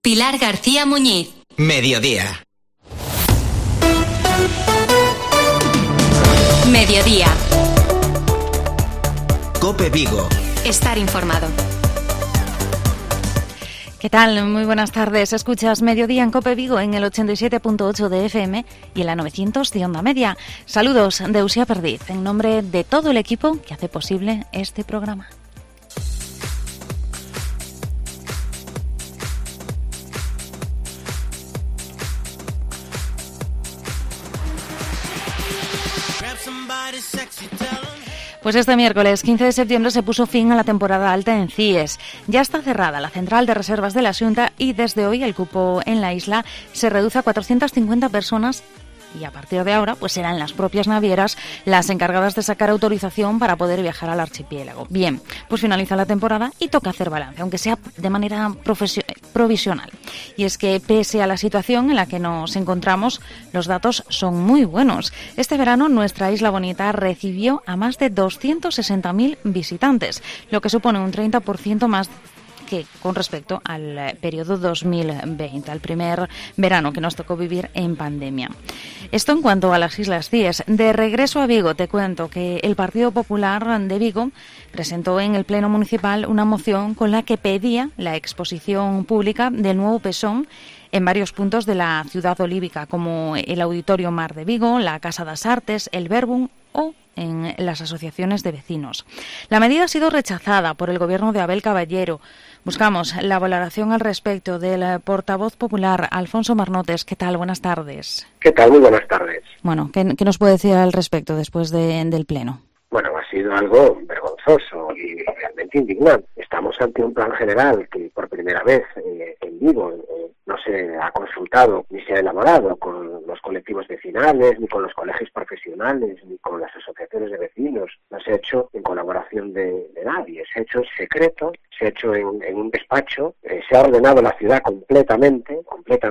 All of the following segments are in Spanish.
Pilar García Muñiz. Mediodía. Mediodía. COPE Vigo. Estar informado. ¿Qué tal? Muy buenas tardes. Escuchas Mediodía en COPE Vigo en el 87.8 de FM y en la 900 de Onda Media. Saludos de Uxía Perdiz, en nombre de todo el equipo que hace posible este programa. Pues este miércoles 15 de septiembre se puso fin a la temporada alta en CIES. Ya está cerrada la central de reservas de la Xunta y desde hoy el cupo en la isla se reduce a 450 personas. Y a partir de ahora, pues serán las propias navieras las encargadas de sacar autorización para poder viajar al archipiélago. Bien, pues finaliza la temporada y toca hacer balance, aunque sea de manera provisional. Y es que pese a la situación en la que nos encontramos, los datos son muy buenos. Este verano nuestra isla bonita recibió a más de 260.000 visitantes, lo que supone un 30% más que con respecto al periodo 2020, al primer verano que nos tocó vivir en pandemia. Esto en cuanto a las Islas CIES. De regreso a Vigo, te cuento que el Partido Popular de Vigo presentó en el Pleno Municipal una moción con la que pedía la exposición pública del nuevo Pesón en varios puntos de la ciudad olívica, como el Auditorio Mar de Vigo, la Casa das Artes, el Verbum o en las asociaciones de vecinos. La medida ha sido rechazada por el gobierno de Abel Caballero. Buscamos la valoración al respecto del portavoz popular, Alfonso Marnotes. ¿Qué tal? Buenas tardes. ¿Qué tal? Muy buenas tardes. Bueno, ¿qué nos puede decir al respecto después del Pleno? Bueno, ha sido algo vergonzoso y realmente indignante. Estamos ante un plan general que por primera vez en Vigo no se ha consultado ni se ha elaborado con los colectivos vecinales, ni con los colegios profesionales, ni con las asociaciones de vecinos. No se ha hecho en colaboración de nadie, se ha hecho en secreto, se ha hecho en un despacho, se ha ordenado la ciudad completamente.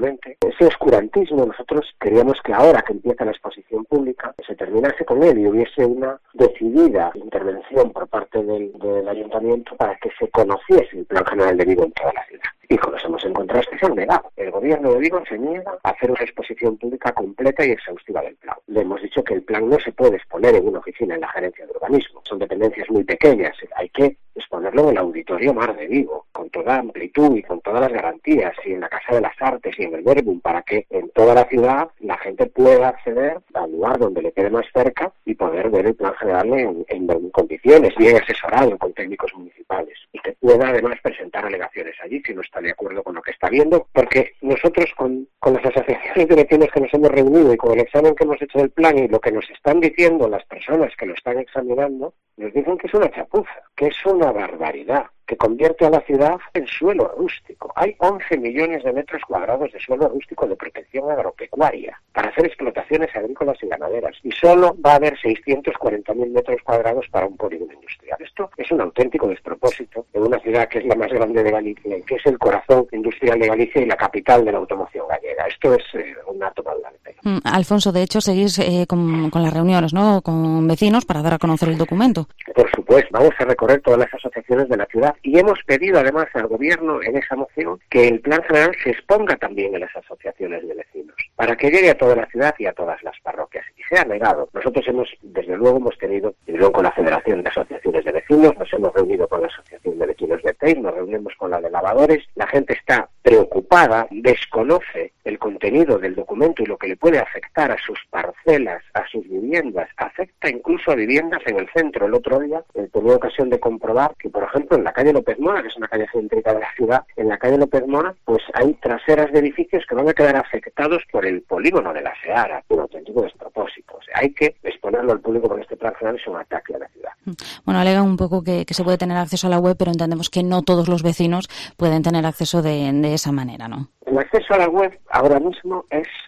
Ese oscurantismo, nosotros queríamos que ahora que empieza la exposición pública, se terminase con él y hubiese una decidida intervención por parte del ayuntamiento para que se conociese el plan general de Vigo en toda la ciudad. Y con eso hemos encontrado es que se han negado. El gobierno de Vigo se niega a hacer una exposición pública completa y exhaustiva del plan. Le hemos dicho que el plan no se puede exponer en una oficina en la gerencia de urbanismo. Son dependencias muy pequeñas. Hay que exponerlo en el Auditorio Mar de Vigo, con toda amplitud y con todas las garantías, y en la Casa de las Artes y en el Verbum, para que en toda la ciudad la gente pueda acceder al lugar donde le quede más cerca y poder ver el plan general en condiciones, bien asesorado con técnicos municipales, y que pueda además presentar alegaciones allí si no está de acuerdo con lo que está viendo, porque nosotros con las asociaciones de vecinos que nos hemos reunido y con el examen que hemos hecho del plan y lo que nos están diciendo las personas que lo están examinando, nos dicen que es una chapuza, que es una barbaridad, que convierte a la ciudad en suelo rústico. Hay 11 millones de metros cuadrados de suelo rústico de protección agropecuaria para hacer explotaciones agrícolas y ganaderas, y solo va a haber 640.000 metros cuadrados para un polígono industrial. Esto es un auténtico despropósito en una ciudad que es la más grande de Galicia y que es el corazón industrial de Galicia y la capital de la automoción gallega. Esto es una tomada de pelo. Alfonso, de hecho, seguís con las reuniones, ¿no?, con vecinos para dar a conocer el documento. Por supuesto, vamos a recorrer todas las asociaciones de la ciudad y hemos pedido además al gobierno en esa moción que el plan general se exponga también en las asociaciones de vecinos, para que llegue a toda la ciudad y a todas las parroquias. Y se ha negado. Nosotros desde luego hemos tenido reunión con la Federación de Asociaciones de Vecinos, nos hemos reunido con la Asociación de Vecinos de Teis, nos reunimos con la de Lavadores. La gente está preocupada, desconoce el contenido del documento y lo que le puede afectar a sus parcelas, a sus viviendas, afecta incluso a viviendas en el centro. El otro día he tenido ocasión de comprobar que, por ejemplo, en la calle López Mora, que es una calle céntrica de la ciudad, en la calle López Mora, pues hay traseras de edificios que van a quedar afectados por el polígono de la Seara, un auténtico despropósito. O sea, hay que exponerlo al público con este plan general, es un ataque a la ciudad. Bueno, alegan un poco que se puede tener acceso a la web, pero entendemos que no todos los vecinos pueden tener acceso de esa manera, ¿no? El acceso a la web ahora mismo es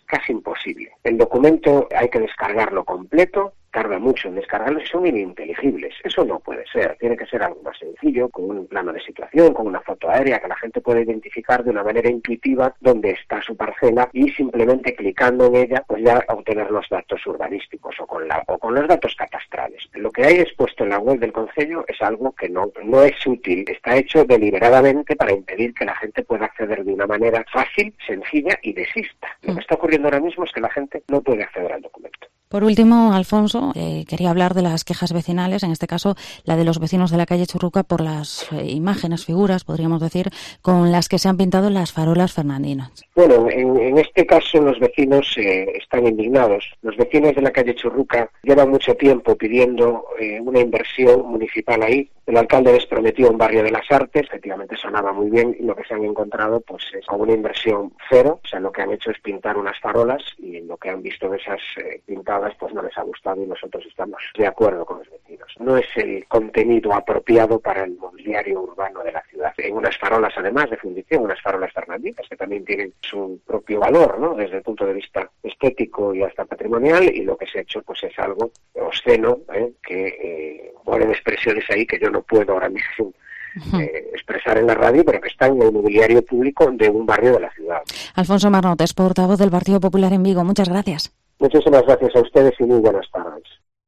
casi imposible. El documento hay que descargarlo completo, tarda mucho en descargarlos y son ininteligibles. Eso no puede ser. Tiene que ser algo más sencillo, con un plano de situación, con una foto aérea que la gente pueda identificar de una manera intuitiva dónde está su parcela y simplemente clicando en ella pues ya obtener los datos urbanísticos o con los datos catastrales. Lo que hay expuesto en la web del Concello es algo que no es útil. Está hecho deliberadamente para impedir que la gente pueda acceder de una manera fácil, sencilla y desista. Lo que está ocurriendo ahora mismo es que la gente no puede acceder al documento. Por último, Alfonso, quería hablar de las quejas vecinales, en este caso la de los vecinos de la calle Churruca por las imágenes, figuras, podríamos decir, con las que se han pintado las farolas fernandinas. Bueno, en este caso los vecinos están indignados. Los vecinos de la calle Churruca llevan mucho tiempo pidiendo una inversión municipal ahí. El alcalde les prometió un barrio de las artes, efectivamente sonaba muy bien, y lo que se han encontrado pues es con una inversión cero. O sea, lo que han hecho es pintar unas farolas y lo que han visto de esas pintadas pues no les ha gustado y nosotros estamos de acuerdo con los vecinos. No es el contenido apropiado para el mobiliario urbano de la ciudad. En unas farolas, además de fundición, unas farolas fernandinas que también tienen su propio valor, ¿no?, desde el punto de vista estético y hasta patrimonial, y lo que se ha hecho pues es algo obsceno, que ponen expresiones ahí que yo no puedo ahora mismo expresar en la radio, pero que están en el mobiliario público de un barrio de la ciudad. Alfonso Marnotes, portavoz del Partido Popular en Vigo, muchas gracias. Muchísimas gracias a ustedes y muy buenas tardes.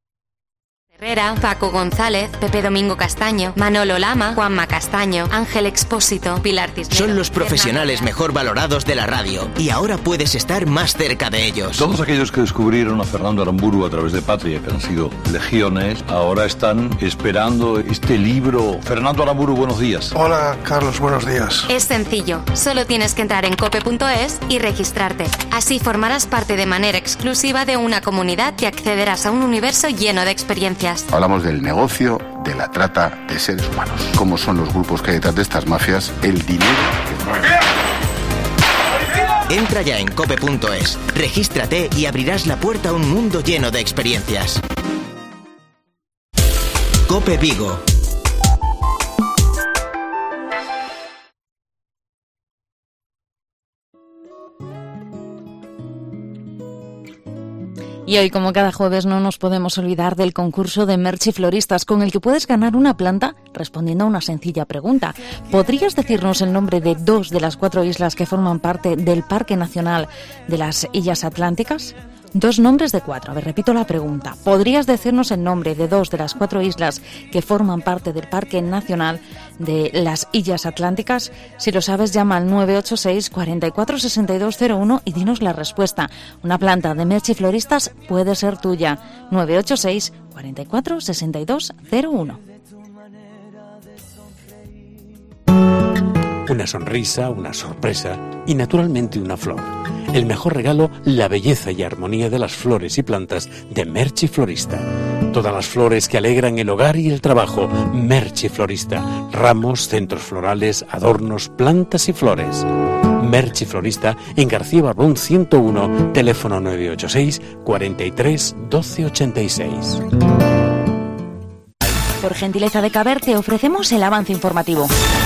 Herrera, Paco González, Pepe Domingo Castaño, Manolo Lama, Juanma Castaño, Ángel Expósito, Pilar Cisneros. Son los profesionales mejor valorados de la radio y ahora puedes estar más cerca de ellos. Todos aquellos que descubrieron a Fernando Aramburu a través de Patria, que han sido legiones, ahora están esperando este libro. Fernando Aramburu, buenos días. Hola, Carlos, buenos días. Es sencillo, solo tienes que entrar en cope.es y registrarte. Así formarás parte de manera exclusiva de una comunidad y accederás a un universo lleno de experiencias. Hablamos del negocio de la trata de seres humanos. ¿Cómo son los grupos que hay detrás de estas mafias? El dinero que mueve. Entra ya en cope.es, regístrate y abrirás la puerta a un mundo lleno de experiencias. Cope Vigo. Y hoy, como cada jueves, no nos podemos olvidar del concurso de Merchi Floristas, con el que puedes ganar una planta respondiendo a una sencilla pregunta. ¿Podrías decirnos el nombre de 2 de las 4 islas que forman parte del Parque Nacional de las Illas Atlánticas? 2 nombres de 4. A ver, repito la pregunta. ¿Podrías decirnos el nombre de 2 de las 4 islas que forman parte del Parque Nacional de las Illas Atlánticas? Si lo sabes, llama al 986 44 6201 y dinos la respuesta. Una planta de Merchi Floristas puede ser tuya. 986 44 6201. Una sonrisa, una sorpresa y naturalmente una flor. El mejor regalo, la belleza y armonía de las flores y plantas de Merchi Florista. Todas las flores que alegran el hogar y el trabajo. Merchi Florista. Ramos, centros florales, adornos, plantas y flores. Merchi Florista en García Barbón 101, teléfono 986 43 12 86. Por gentileza de Caber te ofrecemos el avance informativo.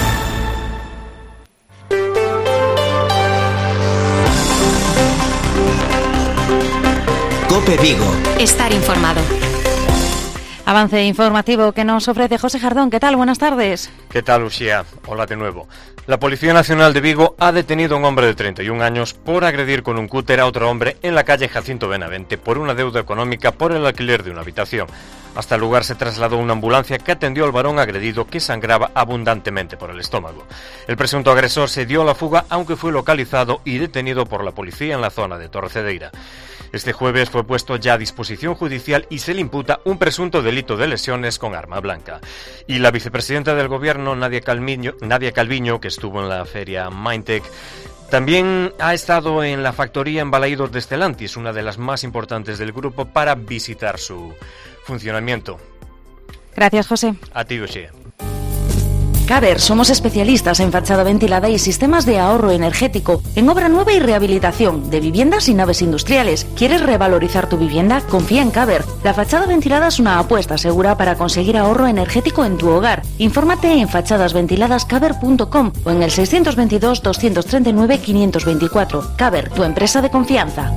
Cope Vigo. Estar informado. Avance informativo que nos ofrece José Jardón. ¿Qué tal? Buenas tardes. ¿Qué tal, Lucía? Hola de nuevo. La Policía Nacional de Vigo ha detenido a un hombre de 31 años por agredir con un cúter a otro hombre en la calle Jacinto Benavente por una deuda económica por el alquiler de una habitación. Hasta el lugar se trasladó una ambulancia que atendió al varón agredido, que sangraba abundantemente por el estómago. El presunto agresor se dio a la fuga, aunque fue localizado y detenido por la policía en la zona de Torrecedeira. Este jueves fue puesto ya a disposición judicial y se le imputa un presunto delito de lesiones con arma blanca. Y la vicepresidenta del Gobierno, Nadia Calviño, que estuvo en la feria Mindtech, también ha estado en la factoría en Balaídos de Stellantis, una de las más importantes del grupo, para visitar su funcionamiento. Gracias, José. A ti, Lucía. Caber, somos especialistas en fachada ventilada y sistemas de ahorro energético, en obra nueva y rehabilitación, de viviendas y naves industriales. ¿Quieres revalorizar tu vivienda? Confía en Caber. La fachada ventilada es una apuesta segura para conseguir ahorro energético en tu hogar. Infórmate en fachadasventiladascaber.com o en el 622 239 524. Caber, tu empresa de confianza.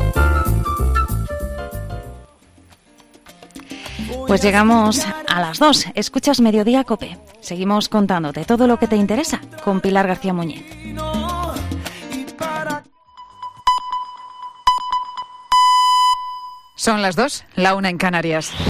Pues llegamos a las 2. Escuchas Mediodía COPE. Seguimos contándote todo lo que te interesa con Pilar García Muñiz. Son las 2, la 1 en Canarias.